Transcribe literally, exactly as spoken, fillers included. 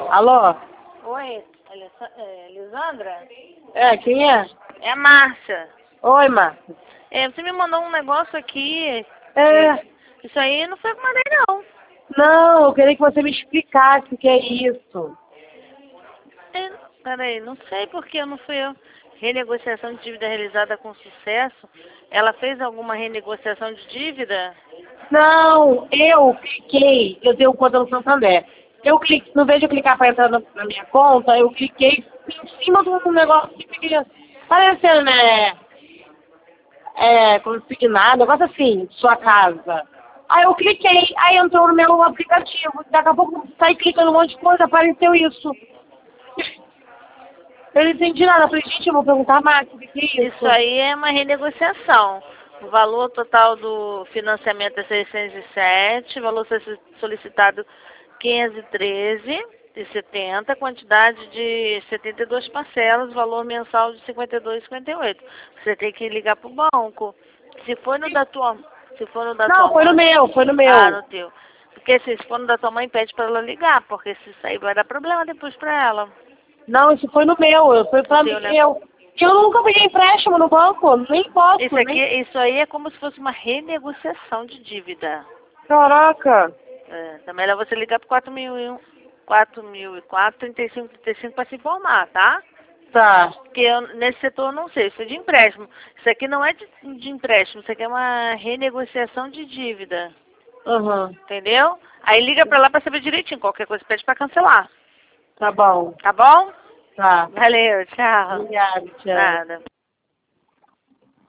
Alô? Oi, Alessa- é, Lisandra? É, quem é? É a Márcia. Oi, Márcia. É, você me mandou um negócio aqui. É, Isso aí não foi eu que mandei, não. não, eu queria que você me explicasse o que é isso. É, peraí, não sei porque não fui eu. Renegociação de dívida realizada com sucesso. Ela fez alguma renegociação de dívida? Não, eu cliquei, eu tenho conta no Santander. Eu cliquei, no vez de eu clicar para entrar na, na minha conta, eu cliquei em cima de um negócio que fica parecendo, né? É, consignado, negócio assim, sua casa. Aí eu cliquei, aí entrou no meu aplicativo. Daqui a pouco saí clicando um monte de coisa, apareceu isso. Eu não entendi nada. Eu falei, gente, eu vou perguntar mais o que que é isso. Isso aí é uma renegociação. O valor total do financiamento é seiscentos e sete, valor solici- solicitado quinhentos e treze e setenta, quantidade de setenta e duas parcelas, valor mensal de cinquenta e dois e cinquenta e oito. Você tem que ligar pro banco. Se for no da tua, se for no da Não, tua foi no mãe, meu, foi no meu. ah, no teu. Porque se for no da tua mãe, pede para ela ligar, porque se isso aí vai dar problema depois para ela. Não, isso foi no meu, eu foi pra No mim, teu, né? eu. Eu nunca peguei empréstimo no banco, nem posso, Isso aqui, nem. isso aí é como se fosse uma renegociação de dívida. Caraca. É, também é melhor você ligar para quatro mil e um, quatro mil e quatro, trinta e cinco, trinta e cinco para se informar, tá? Tá, Porque eu, nesse setor eu não sei, isso é de empréstimo. Isso aqui não é de, de empréstimo, isso aqui é uma renegociação de dívida. aham, Entendeu? Aí liga para lá para saber direitinho. Qualquer coisa pede para cancelar. tá bom, Tá bom? tá. Valeu, tchau. Obrigada, tchau. Nada.